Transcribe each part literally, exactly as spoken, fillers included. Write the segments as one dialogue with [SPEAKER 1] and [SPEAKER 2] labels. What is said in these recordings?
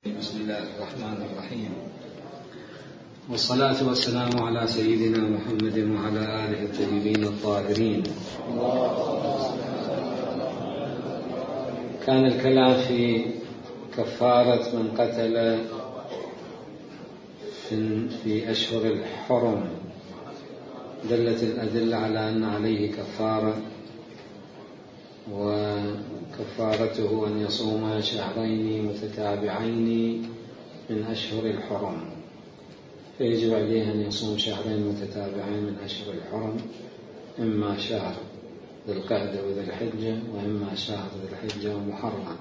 [SPEAKER 1] بسم الله الرحمن الرحيم، والصلاة والسلام على سيدنا محمد وعلى آله الطيبين الطاهرين. كان الكلام في كفارة من قتل في أشهر الحرم، دلت الأدلة على أن عليه كفارة، وكفارته أن يصوم شهرين متتابعين من أشهر الحرم، فيجب عليه أن يصوم شهرين متتابعين من أشهر الحرم، إما شهر ذي القعدة وذي الحجة، وإما شهر ذي الحجة ومحرم.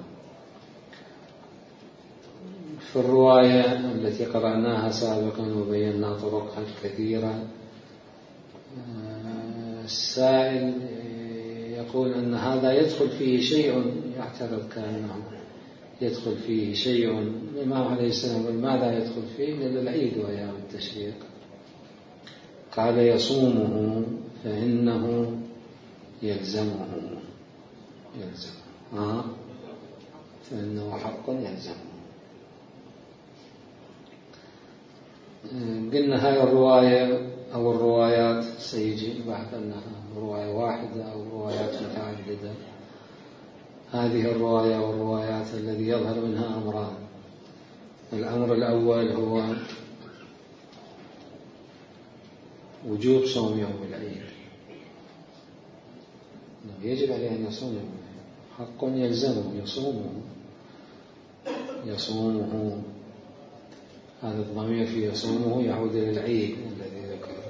[SPEAKER 1] في الرواية التي قرأناها سابقا وبينا طرقها الكثيرة، السائل يقول أن هذا يدخل فيه شيء، يعترض كأنه يدخل فيه شيء. الإمام عليه السلام يقول: ماذا يدخل فيه؟ للعيد وأيام التشريق. قال: يصومه فإنه يلزمه يلزمه آه فإنه حق يلزمه. قلنا هاي الرواية أو الروايات سيجي البحث أنها رواية واحدة أو روايات متعددة. هذه الرواية والروايات الذي يظهر منها أمران. الأمر الأول هو وجوب صوم يوم العيد، يجب عليه أن يصوم يوم العيد، حق يلزمه يصومه يصومه هذا الضمير في يصومه يعود إلى العيد الذي ذكره،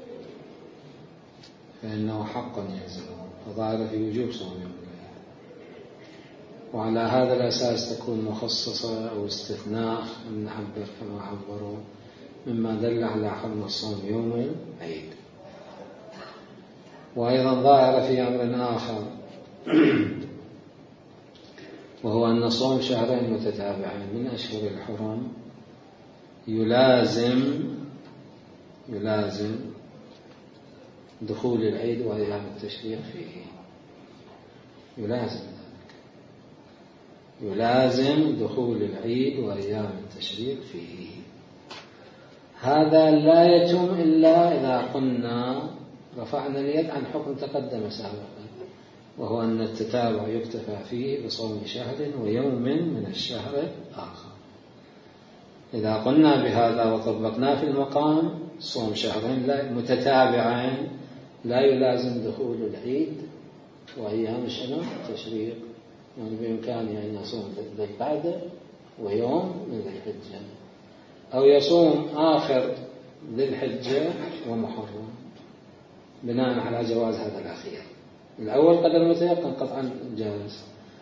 [SPEAKER 1] فإنه حق يلزمه، فظاهر في وجوب صوم يوم العيد. وعلى هذا الأساس تكون مخصصة أو استثناء أن نعبر كما عبروا مما دل على حرم الصوم يوم العيد. وأيضا ظاهر في أمر آخر وهو أن صوم شهرين متتابعين من أشهر الحرم يلازم يلازم دخول العيد وأيام التشريق فيه، يلازم ذلك يلازم دخول العيد وأيام التشريق فيه. هذا لا يتم إلا إذا قلنا رفعنا اليد عن حكم تقدم سابقا، وهو أن التتابع يكتفى فيه بصوم شهر ويوم من الشهر الآخر. إذا قلنا بهذا وطبقنا في المقام صوم شهرين لا متتابعين لا يلازم دخول العيد وأيام شنو تشريق، يعني بإمكانه أن يصوم ذي القعدة ويوم من ذي الحجة، أو يصوم آخر ذي الحجة ومحرم، بناء على جواز هذا الأخير. الأول قدر متيقن قطعا جائز.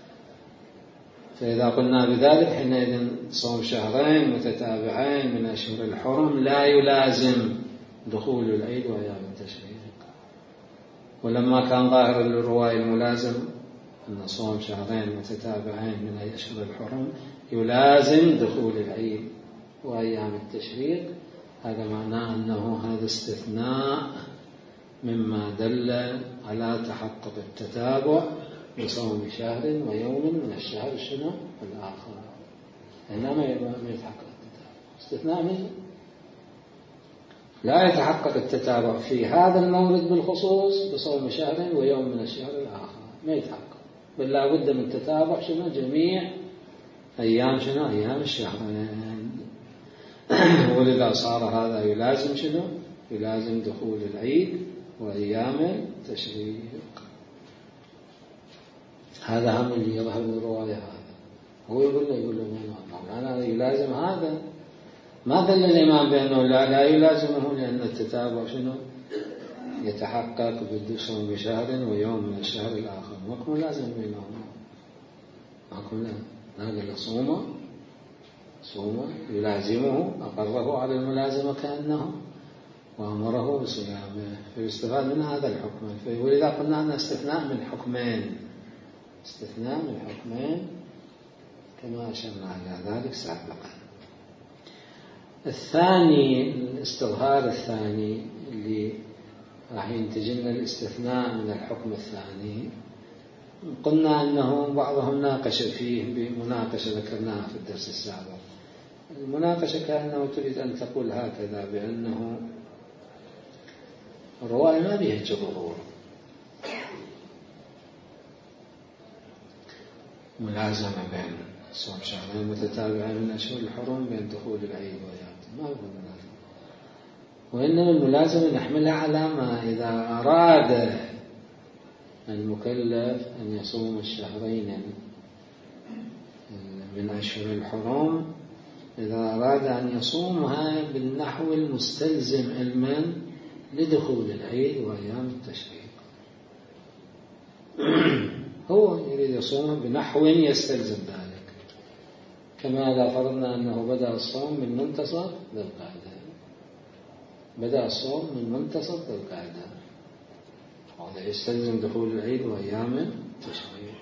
[SPEAKER 1] فإذا قلنا بذلك حينئذ صوم شهرين متتابعين من أشهر الحرم لا يلازم دخول العيد وأيام التشريق. ولما كان ظاهر الرواية الملازم أن صوم شهرين متتابعين من أشهر الحرم يلازم دخول العيد وأيام التشريق، هذا معناه أنه هذا استثناء مما دل على تحقق التتابع بصوم شهر ويوم من الشهر شنو الآخر. هنا ما يتحقق التتابع، استثناء منه لا يتحقق التتابع في هذا المورد بالخصوص بصوم شهر ويوم من الشهر الآخر، ما يتحقق، بل لا بد من تتابع شنو جميع أيام شنو أيام الشهرين. ولذا صار هذا يلازم شنو يلازم دخول العيد وأيام التشريق. هذا هم اللي يظهر من الرواية. هذا هو يقول له يقول له مولانا يلازم هذا، ما دل الإمام بأنه لا, لا يلازمه، لأن التتابع شنو يتحقق بالصوم بشهر ويوم من الشهر الآخر، ما لازم بينهما. أقول لا قال له صوم صوم يلازمه، أقره على الملازمة كأنه وأمره بصيامه، فيستفاد من هذا الحكم. ولذا قلنا أن استثناء من حكمين استثناء من حكمين كما أشرنا إلى ذلك سابقا. الثاني الاستظهار الثاني اللي راح ينتج لنا الاستثناء من الحكم الثاني، قلنا أنه بعضهم ناقش فيه بمناقشة ذكرناها في الدرس السابق، المناقشة كأنه تريد أن تقول هكذا بأنه الرواية ما بها ظهور ملازمة بين صوم شهرين متتابعين من أشهر الحرم بين دخول العيد وإيامه، ما هو ملازمة. وإنما الملازمة نحملها على ما إذا أراد المكلف أن يصوم الشهرين من أشهر الحرم، إذا أراد أن يصومها بالنحو المستلزم علما لدخول العيد وأيام التشريق. هو يريد يصوم بنحو يستلزم ذلك، كما إذا فرضنا أنه بدأ الصوم من منتصف ذي القعدة، بدأ الصوم من منتصف ذي القعدة، هذا يستلزم دخول العيد وأيام التشريق.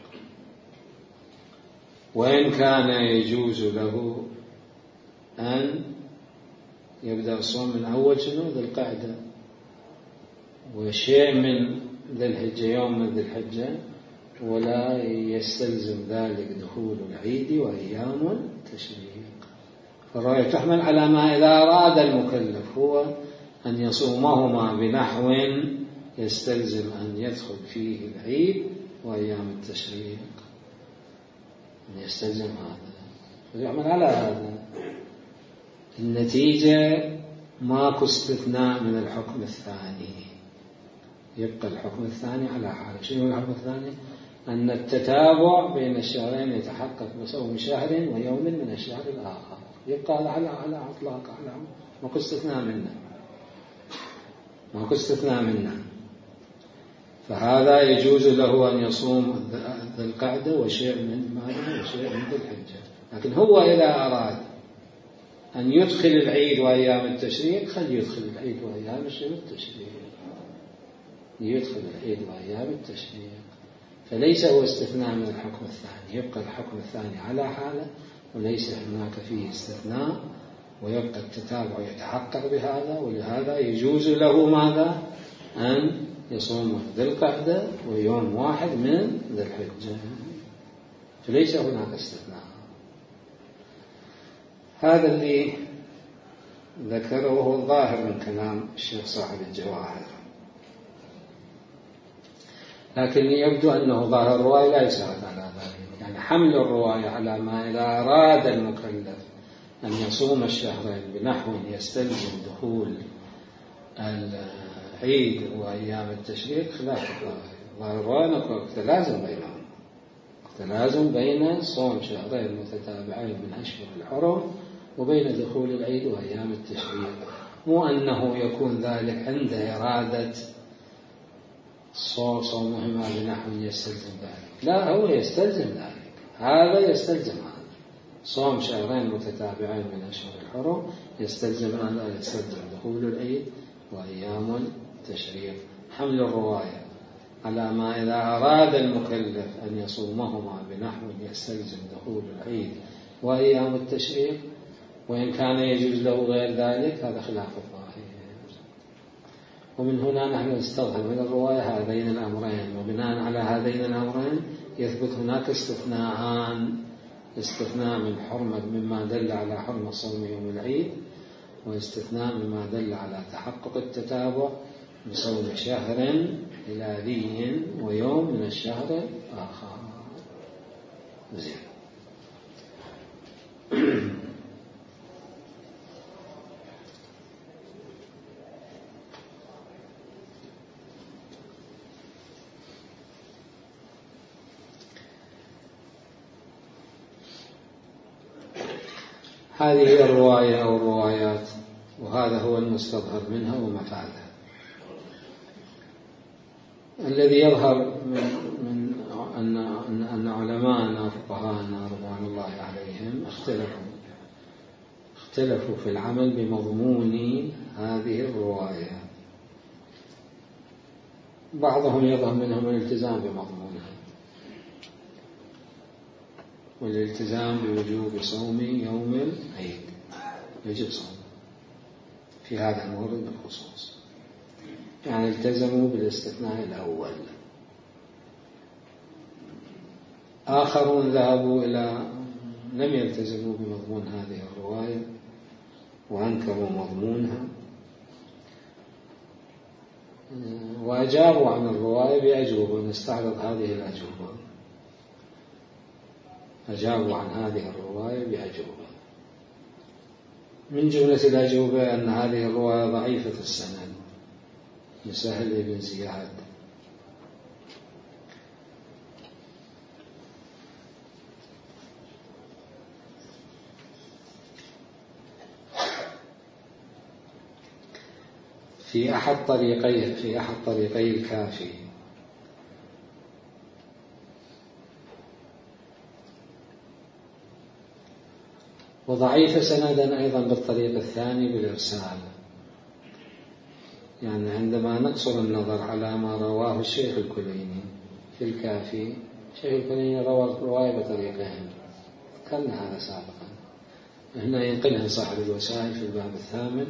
[SPEAKER 1] وإن كان يجوز له أن يبدأ الصوم من أول شنو ذي القعدة وشيء من ذي الحجة، يوم من ذي الحجة، ولا يستلزم ذلك دخول العيد وأيام التشريق. فالرواية تحمل على ما إذا أراد المكلف هو أن يصومهما بنحو يستلزم أن يدخل فيه العيد وأيام التشريق، أن يستلزم هذا فيعمل على هذا. النتيجة ماكو استثناء من الحكم الثاني، يبقى الحكم الثاني على حاله. شنو الحكم الثاني؟ أن التتابع بين الشهرين يتحقق بصوم شهر ويوم من الشهر الآخر، يبقى على على إطلاق، على ماكو استثناء منه، ماكو استثناء منه. فهذا يجوز له أن يصوم ذي القعدة وشيء من ماذا وشيء من ذي الحجة. لكن هو إذا أراد أن يدخل العيد وأيام التشريق خل يدخل العيد وأيام التشريق، يدخل العيد وأيام التشريق. فليس هو استثناء من الحكم الثاني، يبقى الحكم الثاني على حاله وليس هناك فيه استثناء، ويبقى التتابع يتحقق بهذا. ولهذا يجوز له ماذا؟ أن يصوم ذي القعدة ويوم واحد من ذي الحجة، فليس هناك استثناء. هذا اللي ذكره وهو الظاهر من كلام الشيخ صاحب الجواهر، لكن يبدو أنه ظاهر الرواية لا يساعد على ذلك. يعني حمل الرواية على ما إذا أراد المكلف أن يصوم الشهرين بنحو يستلزم دخول العيد وأيام التشريق خلاف الظاهر. ظاهر الرواية نقول تلازم بينهم، تلازم بين صوم شهرين متتابعين من أشهر الحرم وبين دخول العيد وأيام التشريق، مو أنه يكون ذلك عند إرادة صوم صومهما بنحو يستلزم ذلك، لا، هو يستلزم ذلك، هذا يستلزم هذا. صوم شهرين متتابعين من أشهر الحرم يستلزم أن يستلزم دخول العيد وأيام التشريق. حمل الرواية على ما إذا أراد المكلف أن يصومهما بنحو يستلزم دخول العيد وأيام التشريق، وإن كان يجوز له غير ذلك، هذا خلاف الظاهر. ومن هنا نحن نستظهر من الرواية هذين الأمرين، وبناء على هذين الأمرين يثبت هناك استثناءان: استثناء من حرمة مما دل على حرمة صوم يوم العيد، واستثناء مما دل على تحقق التتابع بصوم شهر هلالي ويوم من الشهر الآخر. زين. هذه هي الرواية أو الروايات، وهذا هو المستظهر منها ومفادها. الذي يظهر من, من أن, أن علماءنا وفقهاءنا رضوان الله عليهم اختلفوا اختلفوا في العمل بمضمون هذه الرواية. بعضهم يظهر منهم الالتزام بمضمونها، والالتزام بوجوب صوم يوم العيد، يجب صوم في هذا المورد بالخصوص، يعني التزموا بالاستثناء الأول. آخرون ذهبوا إلى لم يلتزموا بمضمون هذه الرواية وأنكروا مضمونها، وأجابوا عن الرواية بأجوبة. نستعرض هذه الأجوبة. أجابوا عن هذه الرواية بأجوبة. من جملة الأجوبة أن هذه الرواية ضعيفة السند لسهل بن زياد، في أحد طريقي في أحد طريقي الكافي، وضعيف سندا أيضا بالطريق الثاني بالإرسال. يعني عندما نقصر النظر على ما رواه الشيخ الكليني في الكافي، الشيخ الكليني روى الرواية بطريقين، ذكرنا هذا سابقا. هنا ينقلها صاحب الوسائل في الباب الثامن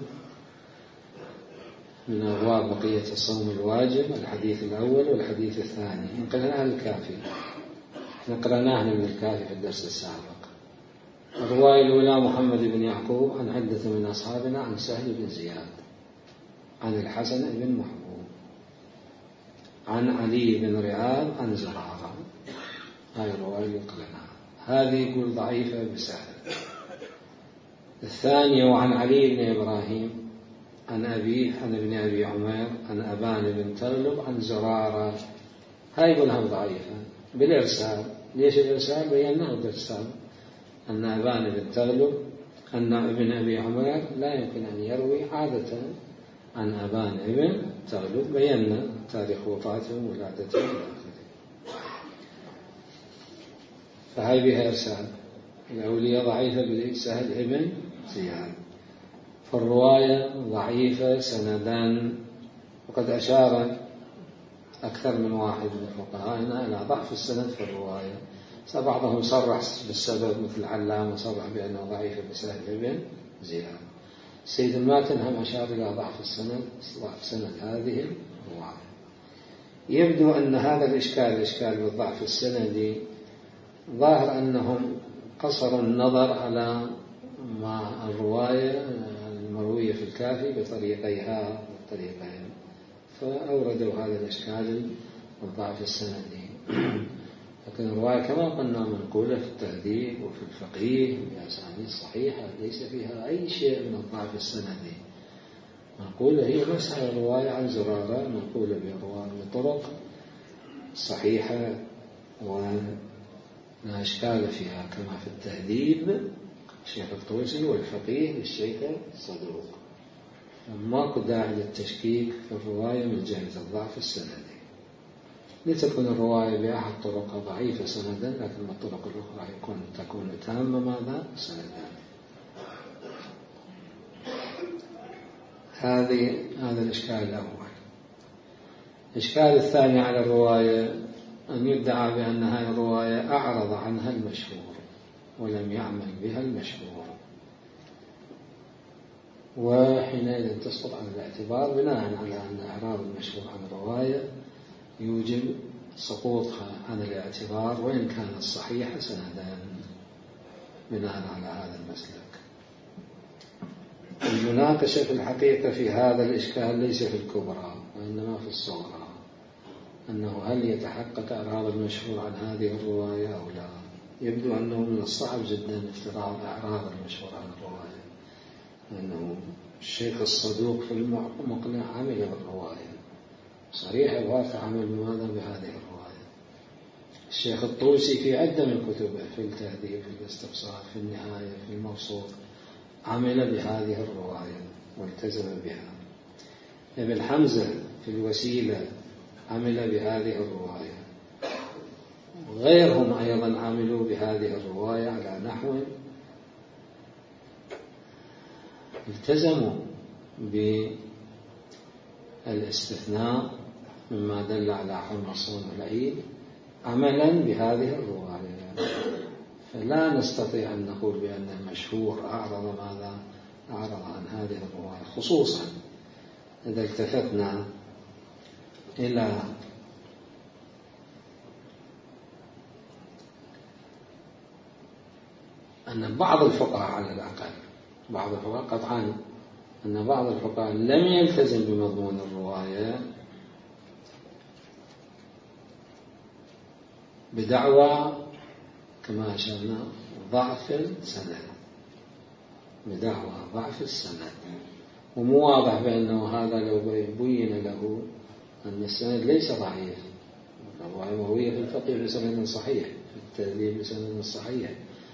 [SPEAKER 1] من أبواب بقية الصوم الواجب، الحديث الأول والحديث الثاني، ينقلها الكافي، نقرأناه من الكافي في الدرس السابق. الرواية الأولى محمد بن يعقوب عن عدة من أصحابنا عن سهل بن زياد عن الحسن بن محبوب عن علي بن رعاب عن زرارة. هاي الرواية اللي قلناها، هذه يقول ضعيفة بسهل. الثانية وعن علي بن إبراهيم عن أبيه عن ابن أبي عمير عن أبان بن تغلب عن زرارة، هاي يقولها ضعيفة بالإرسال. ليش الإرسال؟ بيناه بالإرسال أن أبان بن تغلب أن ابن أبي عمير لا يمكن أن يروي عادة عن أبان بن تغلب، بينا تاريخ وفاته وولادته إلى آخره، فهي بها إرسال. الأولية ضعيفة بسهل ابن زياد، فالرواية ضعيفة سندان. وقد أشار أكثر من واحد من فقهائنا إلى ضعف السند في الرواية، بعضهم صرح بالسبب مثل علام وصرح بأنه ضعيفة بسهل ابن زياد. السيد الماتن هم أشار إلى ضعف السند ضعف سند هذه الرواية. يبدو أن هذا الإشكال الإشكال بالضعف السندي ظاهر أنهم قصروا النظر على ما الرواية المروية في الكافي بطريقيها والطريقين، فأوردوا هذا الإشكال بالضعف السندي. لكن الرواية كما قلنا منقولة في التهذيب وفي الفقيه بأسانيد صحيحة، ليس فيها أي شيء من الضعف السندي. منقولة هي بس الرواية عن زرارة، منقولة بطرق صحيحة ولا إشكال فيها، كما في التهذيب الشيخ الطوسي والفقيه للشيخ الصدوق. ماكو داعي للتشكيك في الرواية من جهة الضعف السندي. لتكون الرواية بأحد طرقها ضعيفة سندا، لكن الطرق الأخرى يكون تكون تامة ماذا سندا. هذه هذا الإشكال الأول. الإشكال الثاني على الرواية أن يدعى بأن هذه الرواية أعرض عنها المشهور ولم يعمل بها المشهور، وحينئذ تسقط عن الاعتبار بناء على أن إعراض المشهور عن الرواية يوجب سقوطها عن الاعتبار وإن كانت صحيحة سندا بناء على هذا المسلك. المناقشة في الحقيقة في هذا الإشكال ليس في الكبرى وإنما في الصغرى، أنه هل يتحقق إعراض المشهور عن هذه الرواية أو لا. يبدو أنه من الصعب جدا افتراض إعراض المشهور عن الرواية، لأنه الشيخ الصدوق في المقنع عمل بالرواية صريح الواقع، عمل بماذا بهذه الرواية. الشيخ الطوسي في عدة من كتبه في التهذيب في الاستبصار في النهاية في الموصول عمل بهذه الرواية والتزم بها. ابن حمزة في الوسيلة عمل بهذه الرواية، غيرهم أيضا عملوا بهذه الرواية على نحو التزموا بالاستثناء مما دل على حرمة الصوم والعيد عملا بهذه الرواية. فلا نستطيع أن نقول بأن المشهور أعرض ماذا أعرض عن هذه الرواية، خصوصا إذا التفتنا إلى أن بعض الفقهاء على الأقل بعض الفقهاء قطعا أن بعض الفقهاء لم يلتزم بمضمون الرواية بدعوى كما أشرنا ضعف السند بدعوى ضعف السند ومو واضح بأنه هذا لو بين له أن السند ليس ضعيف الرواية مروية في الفقه بسند صحيح في التهذيب بسند صحيح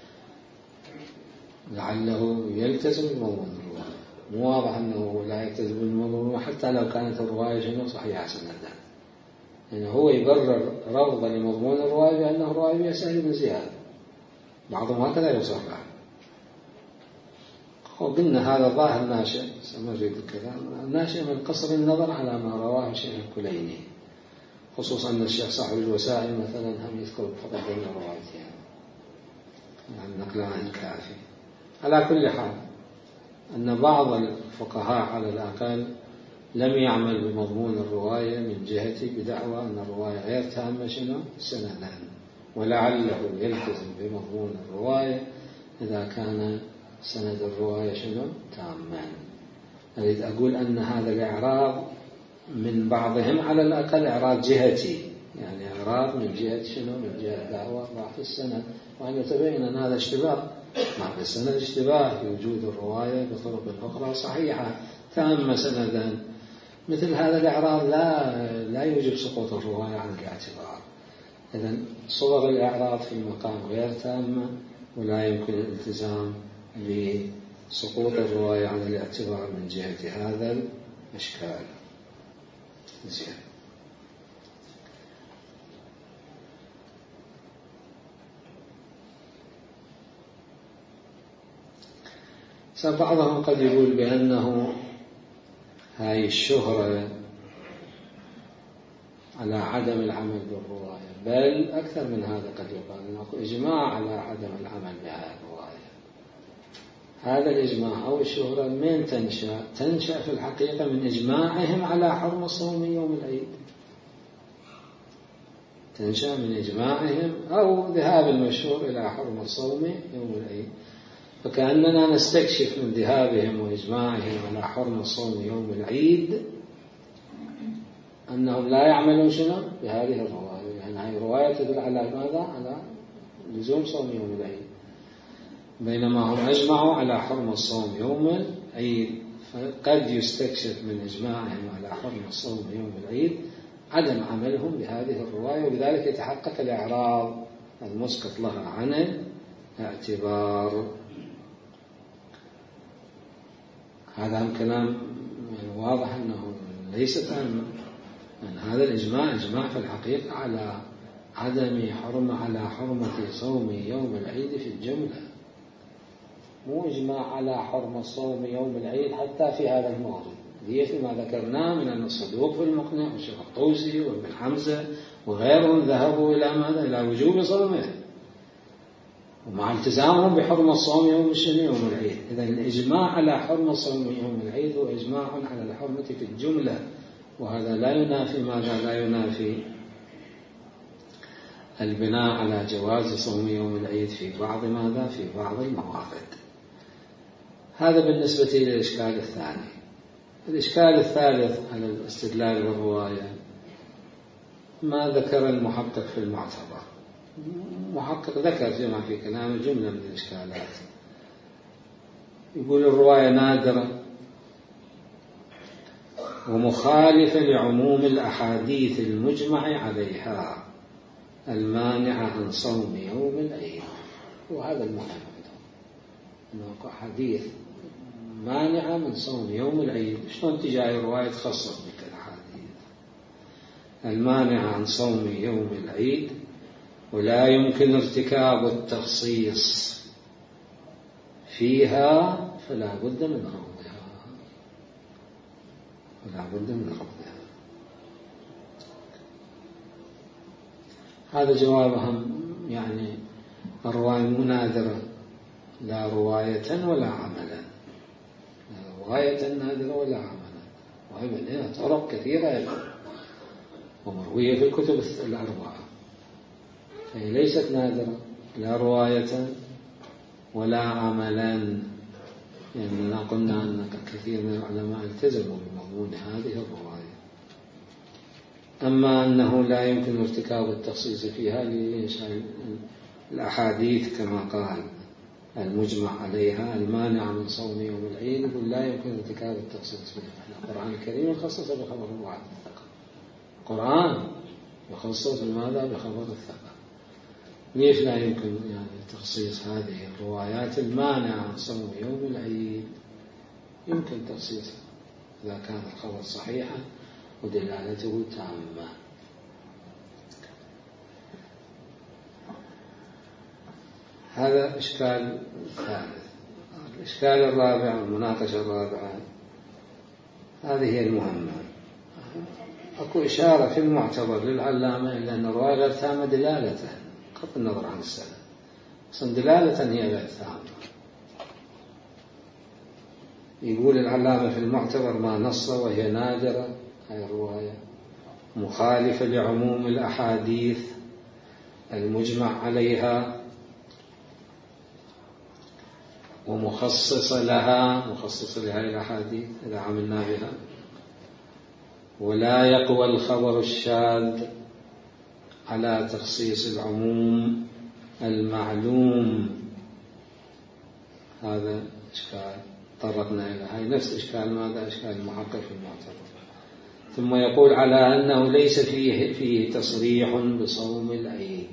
[SPEAKER 1] لعله يلتزم بمضمون الرواية مو واضح أنه لا يلتزم بمضمون حتى لو كانت الرواية شنو صحيحة سندا يعني هو يبرر رفضا لمضمون الرواية بأنه الرواية بها سهل بن زياد بعضهم هكذا يصرح وقلنا هذا ظاهر ناشئ سنريد الكلام ناشئ من قصر النظر على ما رواه الشيخ الكليني خصوصا أن الشيخ صاحب الوسائل مثلا هم يذكر فقط بين الروايتين يعني نقل عن الكافي على كل حال أن بعض الفقهاء على الأقل لم يعمل بمضمون الرواية من جهة بدعوى أن الرواية غير تامة شنو سندا ولعله يلتزم بمضمون الرواية إذا كان سند الرواية شنو تاما أريد أقول أن هذا الإعراض من بعضهم على الأقل إعراض جهتي يعني إعراض من جهة شنو من جهة دعوى ضعف السند وأن يتبين أن هذا اشتباه مع السند اشتباه في وجود الرواية بطرق أخرى صحيحة تامة سندا مثل هذا الإعراض لا لا يوجب سقوط الرواية عن الاعتبار إذن صور الإعراض في المقام غير تامة ولا يمكن الالتزام بسقوط الرواية عن الاعتبار من جهة هذا الإشكال زين بعضهم قد يقول بأنه هاي الشهرة على عدم العمل بالرواية بل أكثر من هذا قد يقال أنه إجماع على عدم العمل بهذه الرواية هذا الإجماع أو الشهرة من تنشأ تنشأ في الحقيقة من إجماعهم على حرم الصوم يوم العيد تنشأ من إجماعهم أو ذهاب المشهور إلى حرم الصوم يوم العيد فكأننا نستكشف من ذهابهم وإجماعهم على حرم الصوم يوم العيد أنهم لا يعملون شنو بهذه الرواية يعني هذه الرواية تدل على ماذا على لزوم صوم يوم العيد بينما هم أجمعوا على حرم الصوم يوم العيد فقد يستكشف من إجماعهم على حرم الصوم يوم العيد عدم عملهم بهذه الرواية وبذلك يتحقق الإعراض المسقط لها عن الاعتبار هذا الكلام يعني واضح أنه ليس تاما يعني هذا الإجماع إجماع في الحقيقة على عدم حرمة على حرمة صوم يوم العيد في الجملة مو إجماع على حرم الصوم يوم العيد حتى في هذا الموضوع هي فيما ذكرناه من أن الصدوق في المقنع والشيخ الطوسي وابن حمزة وغيرهم ذهبوا إلى ماذا إلى وجوب صومه ومع التزامهم بحرم الصوم يوم الشنو يوم العيد إذا الإجماع على حرم الصوم يوم العيد هو إجماع على الحرمة في الجملة وهذا لا ينافي ماذا لا ينافي البناء على جواز صوم يوم العيد في بعض ماذا في بعض المواقف هذا بالنسبة للإشكال الثاني الإشكال الثالث على الاستدلال بالرواية ما ذكر المحقق في المعتبر محقق ذكر جمع في كلام جملة من الإشكالات يقول الرواية نادرة ومخالفة لعموم الأحاديث المجمع عليها المانعة عن صوم يوم العيد وهذا المهم أنه حديث مانعة من صوم يوم العيد شلون تجاي رواية تخصص بك الحديث المانعة عن صوم يوم العيد ولا يمكن ارتكاب التخصيص فيها فلا بد من رفضها فلا بد من رفضها هذا جوابهم يعني الرواية منادرة لا رواية ولا عملا لا رواية نادرة ولا عملا وهي لها طرق كثيرة ومروية في الكتب الأربعة فهي ليست نادرة لا رواية ولا عملا، يعني قلنا أن كثير من العلماء التزموا بمضمون هذه الرواية. أما أنه لا يمكن ارتكاب التخصيص فيها الأحاديث كما قال المجمع عليها المانع من صوم يوم العيد، يقول لا يمكن ارتكاب التخصيص فيها. القرآن الكريم يخصص بخبر الواحد الثقة، القرآن يخصص بماذا؟ بخبر الثقة. ليش لا يمكن يعني تخصيص هذه الروايات المانعة عن صوم يوم العيد؟ يمكن تخصيصها إذا كان الخبر صحيحا ودلالته تامة. هذا إشكال ثالث. الإشكال الرابع، المناقشة الرابعة، هذه هي المهمة. أكو إشارة في المعتبر للعلامة إلا أن الرواية غير تامة دلالة، بغض النظر عن السند، أصلا دلالة هي غير تامة. يقول العلامة في المعتبر ما نص وهي نادرة، هذه الرواية مخالفة لعموم الأحاديث المجمع عليها ومخصصة لها، مخصصة لهذه الأحاديث إذا عملنا بها. ولا يقوى الخبر الشاذ على تخصيص العموم المعلوم. هذا إشكال طرقنا إلى هاي نفس إشكال ماذا؟ إشكال المحقق في المعتبر. ثم يقول على أنه ليس فيه, فيه تصريح بصوم العيد،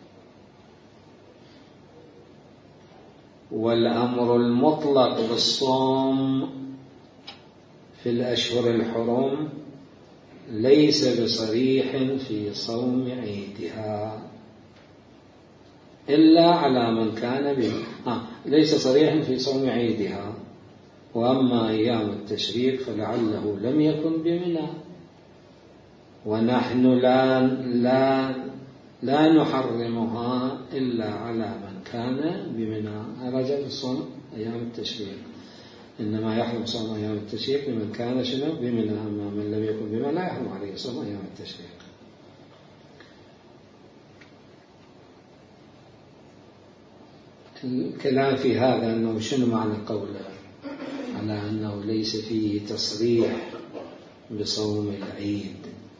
[SPEAKER 1] والأمر المطلق بالصوم في الأشهر الحرم ليس بصريح في صوم عيدها إلا على من كان به آه. ليس صريح في صوم عيدها. وأما أيام التشريق فلعله لم يكن بمنى، ونحن لا, لا, لا نحرمها إلا على من كان بمنى. رجل الصوم أيام التشريق، إنما يحرم صوم أيام التشريق لمن كان شنو بمنى، أما من لم يكن بمنى لا يحرم عليه صوم أيام التشريق. الكلام في هذا أنه شنو معنى قوله على أنه ليس فيه تصريح بصوم العيد،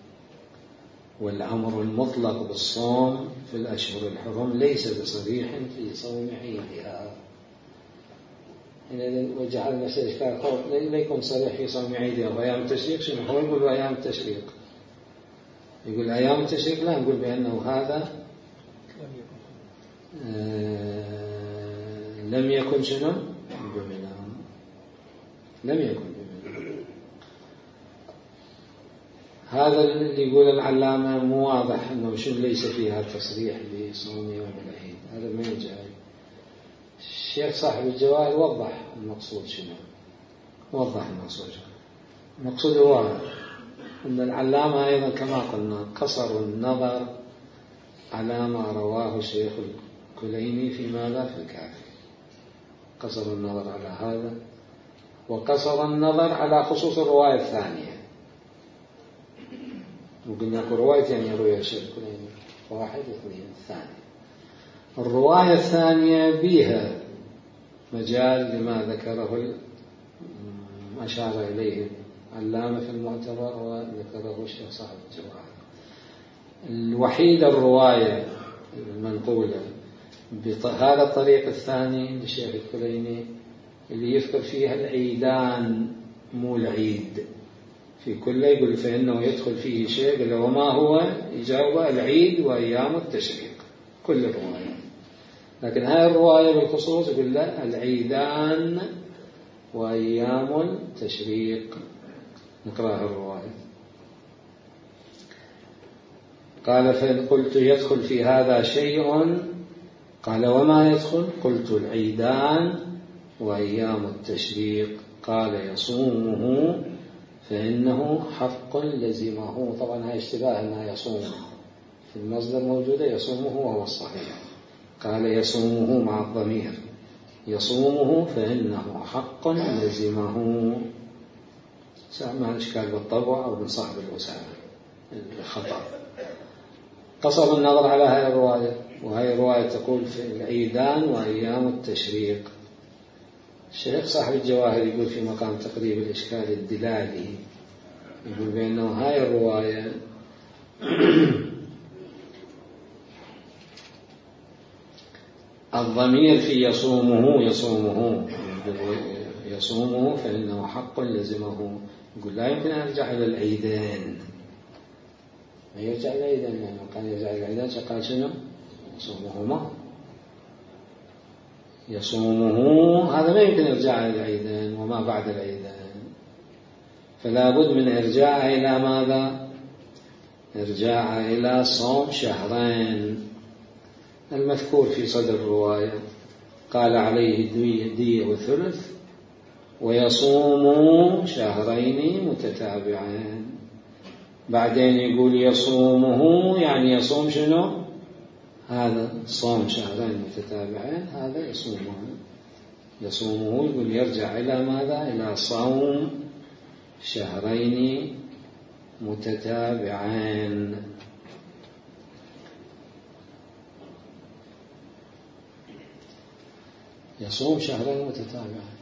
[SPEAKER 1] والأمر المطلق بالصوم في الأشهر الحرم ليس بصريح في صوم عيدها. وجعل المسألة إشكال، لا يكون صريح في صوم عيدها وأيام التشريق. شنو هو يقول أيام التشريق؟ يقول أيام التشريق لا نقول بأنه هذا آه لم يكن شنو بمنى، لم يكن بمنى. هذا اللي يقول العلامة مو واضح أنه شنو ليس فيها تصريح بصوم يوم العيد، هذا ما يجعل. الشيخ صاحب الجواهر وضح المقصود شنو، وضح المقصود شنو. المقصود هو أن العلامة أيضا كما قلنا قصر النظر على ما رواه الشيخ الكليني في ماذا؟ في الكافي. قصر النظر على هذا، وقصر النظر على خصوص الرواية الثانية. ممكن نقول رواية يعني رواية الشيخ الكليني واحد واثنين. الثانية الرواية الثانية بها مجال لما ذكره أشار إليه علامة في المعتبر وذكره الشيخ صاحب الجواهر. الوحيدة الرواية المنقولة بهذا الطريق الثاني للشيخ الكليني اللي يذكر فيها العيدان مو العيد في كل، يقول فإنه يدخل فيه شيء، قال وما هو؟ يجاوب العيد وأيام التشريق كل الرواية. لكن هذه الرواية بالخصوص يقول لا، العيدان وأيام التشريق. نقرأ الرواية. قال فإن قلت يدخل في هذا شيء، قال وما يدخل؟ قلت العيدان وأيام التشريق. قال يصومه فإنه حق لزمه. طبعا هاي اشتباه أنها يصومه في المصدر موجودة، يصومه وهو الصحيح. قال يصومه مع الضمير، يصومه فإنه حق لزمه. سأما إشكال بالطبع أو بالصحب الوسائل الخطأ. قصر النظر على هذه الرواية وهي رواية تقول في العيدان وأيام التشريق. الشيخ صاحب الجواهر يقول في مقام تقريب الإشكال الدلالي، يقول بأنه هاي الرواية الضمير في يصومه يصومه يصومه فإنه حق لزمه. يقول لا يمكن أن يرجع إلى العيدين، ما يرجع إلى العيدين، يعني كان يرجع إلى العيدين قال شنو؟ يصومهما يصومه، هذا ما يمكن يرجع إلى العيدين وما بعد العيدين، فلا بد من إرجاع إلى ماذا؟ إرجاع إلى صوم شهرين المذكور في صدر الرواية. قال عليه دية وثلث ويصوم شهرين متتابعين. بعدين يقول يصومه يعني يصوم شنو؟ هذا صوم شهرين متتابعين، هذا يصومه يصومه يقول يرجع إلى ماذا؟ إلى صوم شهرين متتابعين. يصوم شهرين متتابعين،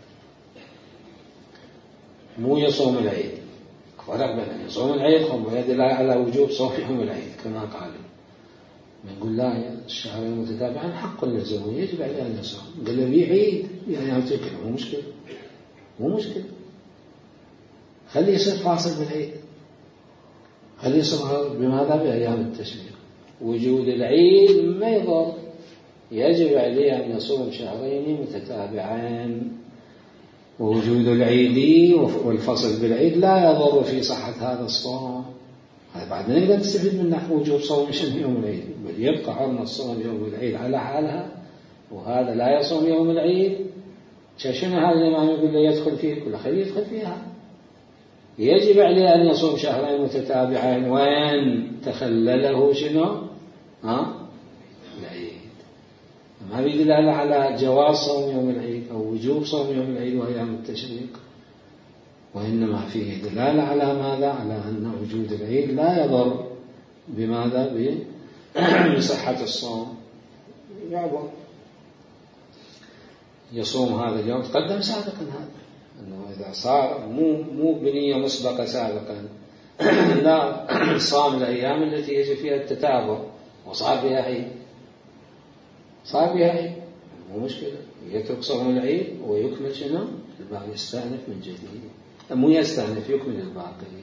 [SPEAKER 1] مو يصوم العيد. فرق بين يصوم العيد ويدل على وجوب صوم يوم العيد كما قال. نقول لا، الشهرين متتابعين حق لزمه يجب عليه أن يصوم. قال له في عيد يعني أمتكن، مو مشكلة مو مشكلة خليه يصير فاصل بالعيد، خليه يصير بماذا؟ بأيام التشريق. وجود العيد ما يضر، يجب عليه أن يصوم شهرين متتابعين. ووجود العيد والفصل بالعيد لا يضر في صحة هذا الصوم. هذا بعد نقدر نستفيد منه وجوب صوم يوم العيد، بل يبقى حرمة الصوم يوم العيد على حالها، وهذا لا يصوم يوم العيد. شنو هذا الإمام يقول له يدخل فيه؟ كل خليه يدخل فيها. يجب عليه أن يصوم شهرين متتابعين وين تخلله شنو؟ ها؟ العيد. ما بيدل على جواز صوم يوم العيد أو وجوب صوم يوم العيد وأيام التشريق، وإنما فيه دلالة على ماذا؟ على أن وجود العيد لا يضر بماذا؟ بصحة الصوم. يعبر يصوم هذا اليوم تقدم سابقا، هذا أنه إذا صار مو مو بنية مسبقة سابقا لا، صام الأيام التي يجب فيها التتابع وصار بها عيد، صار بها عيد مو مشكلة، يترك صوم العيد ويكمل شنو؟ الباقي يستأنف من جديد، مو يستأنف يكمل الباقي.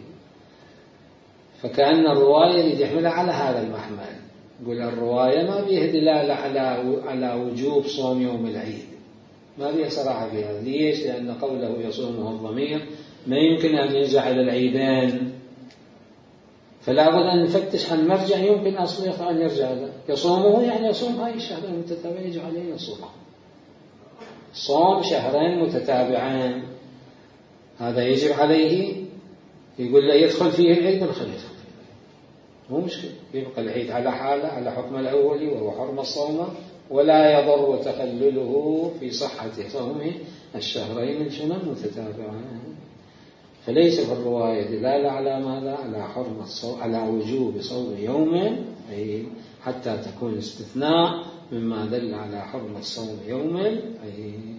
[SPEAKER 1] فكأن الرواية اللي يحملها على هذا المحمل. يقول الرواية ما فيها دلالة على على وجوب صوم يوم العيد، ما فيها صراحة فيها. ليش؟ لأن قوله يصومه الضمير ما يمكن أن يرجع إلى العيدين، فلا بد أن نفتش عن مرجع يمكن أصلا أن يرجع له. يصومه يعني يصوم هاي الشهرين المتتابعين، يجب عليه يصومه صوم شهرين متتابعين، هذا يجب عليه. يقول له يدخل فيه العيد، الخليل يدخل فيه العيد مو مشكلة، يبقى العيد على حاله على حكم الأولي وهو حرم الصوم، ولا يضر تخلله في صحة صومه الشهرين المتتابعين. فليس في الرواية دلالة على ماذا؟ على حرمة الصوم، على وجوب صوم يوم عيد، حتى تكون استثناء مما دل على حرمة صوم يوم عيد.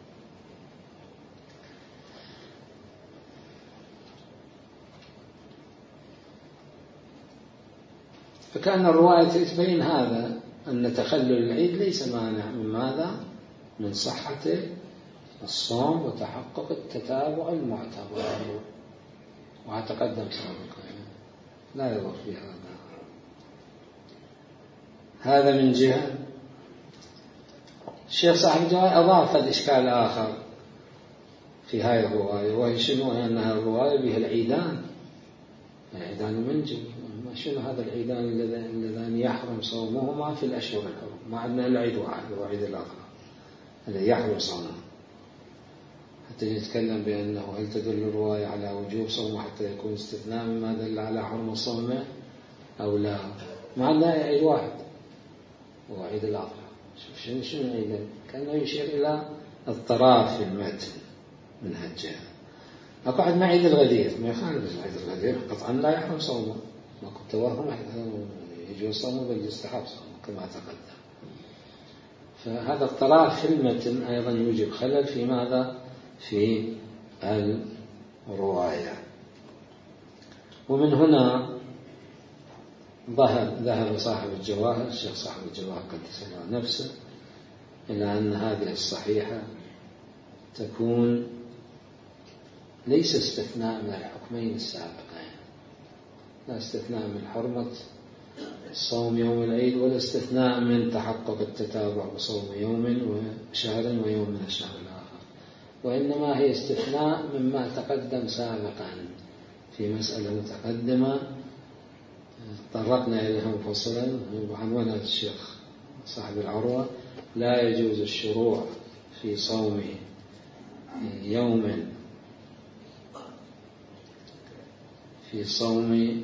[SPEAKER 1] فكان الرواية تبين هذا، أن تخلل العيد ليس مانع من ماذا؟ من صحة الصوم وتحقق التتابع المعتبر، وتقدم سابقا لا يضر في هذا. هذا من جهة. الشيخ صاحب الجواهر أضاف الإشكال آخر في هذه الرواية، وهي شنو؟ أنها الرواية بها العيدان، العيدان المنجم. شنو هذا العيدان اللذان يحرم صومهما في الأشهر الحرم؟ ما عندنا العيد واحد هو عيد الأضحى الذي يحرم صومه، حتى نتكلم بأنه هل تدل الرواية على وجوب صومه حتى يكون استثناء مما دل على حرم الصوم أو لا. ما عندنا عيد واحد هو عيد الأضحى. شوف شنو شنو عيد، كأنه يشير إلى الطراف في المتن من هالجهة. أكو عندنا عيد الغدير، ما يخالف عيد الغدير قطعا لا يحرم صومه، ما كنت توهم يجوز صومه بل يستحب صومه كما تقدم. فهذا اضطراب في المتن أيضا يوجب خلل في ماذا؟ في الرواية. ومن هنا ذهب ذهب صاحب الجواهر الشيخ صاحب الجواهر قدس الله نفسه إلى أن هذه الصحيحة تكون ليس استثناء من الحكمين السابقين، لا استثناء من حرمة الصوم يوم العيد ولا استثناء من تحقق التتابع بصوم يوم وشهر ويوم من الشهر الآخر، وإنما هي استثناء مما تقدم سابقا في مسألة متقدمة طرقنا إليها مفصلا وعنوانها الشيخ صاحب العروة: لا يجوز الشروع في صوم يوم في صوم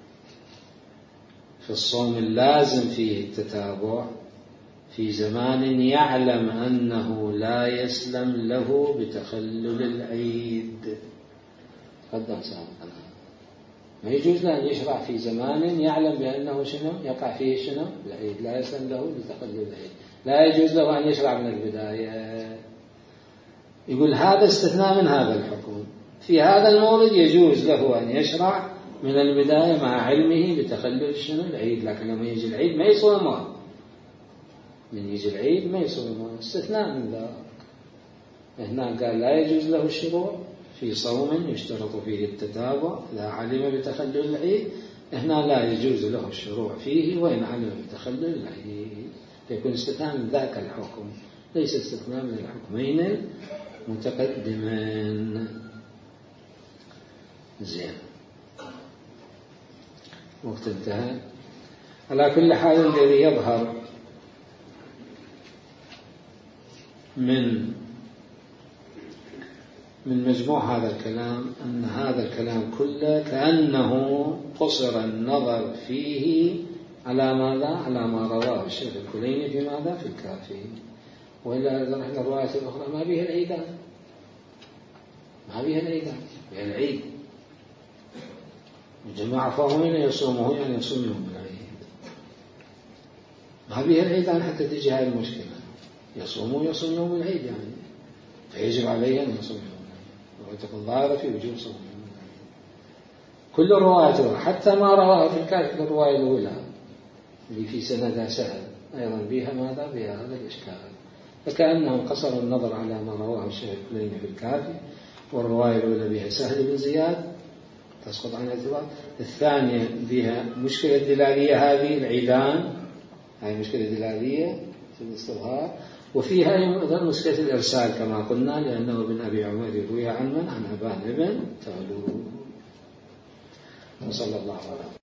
[SPEAKER 1] في الصوم اللازم فيه التتابع في زمان يعلم أنه لا يسلم له بتخلل العيد. قدم سابقا ما يجوز له أن يشرع في زمان يعلم بأنه شنو يقع فيه شنو العيد، لا يسلم له بتخلل العيد، لا يجوز له أن يشرع من البداية. يقول هذا استثناء من هذا الحكم، في هذا المولد يجوز له أن يشرع من البداية مع علمه بتخلل شنو العيد، لكن لما يجي العيد ما يصومه، من يجي العيد ما يصومه، استثناء من ذلك. هنا قال لا يجوز له الشروع في صوم يشترط فيه التتابع إذا علم بتخلل العيد، هنا لا يجوز له الشروع فيه وإن علم بتخلل العيد، فيكون استثناء من ذاك الحكم ليس استثناء من الحكمين المتقدمين. زين، وقت انتهى. على كل حال الذي يظهر من من مجموع هذا الكلام أن هذا الكلام كله كأنه قصر النظر فيه على ماذا؟ على ما رواه الشيخ الكليني في ماذا؟ في الكافي. وإلا رحنا الرواية الأخرى ما بها العيدان، ما بها العيدان، بها العيد. الجماعة فاهمين يصومه يعني يصوم يوم العيد، ما بها العيدان حتى تجي هذه المشكلة، يصوموا يصوم يوم العيد يعني، فيجب عليه أن يصوم يوم العيد، وتكون ظاهرة في وجوب صوم يوم العيد. كل الروايات حتى ما رواه في الكافي الرواية الأولى اللي في سندها سهل أيضا بها ماذا؟ بها هذا الإشكال. فكأنهم قصروا النظر على ما رواه الشيخ الكليني في الكافي، والرواية الأولى بها سهل بن زياد تسقط عن الاعتبار، الثانية بها مشكلة دلالية هذه العيدان، هذه مشكلة دلالية في الاستظهار، وفيها أيضا مشكلة الإرسال كما قلنا لأنه ابن أبي عمر يرويها عن من؟ عن أبان ابن تغلوب. وصلى الله عليه وسلم.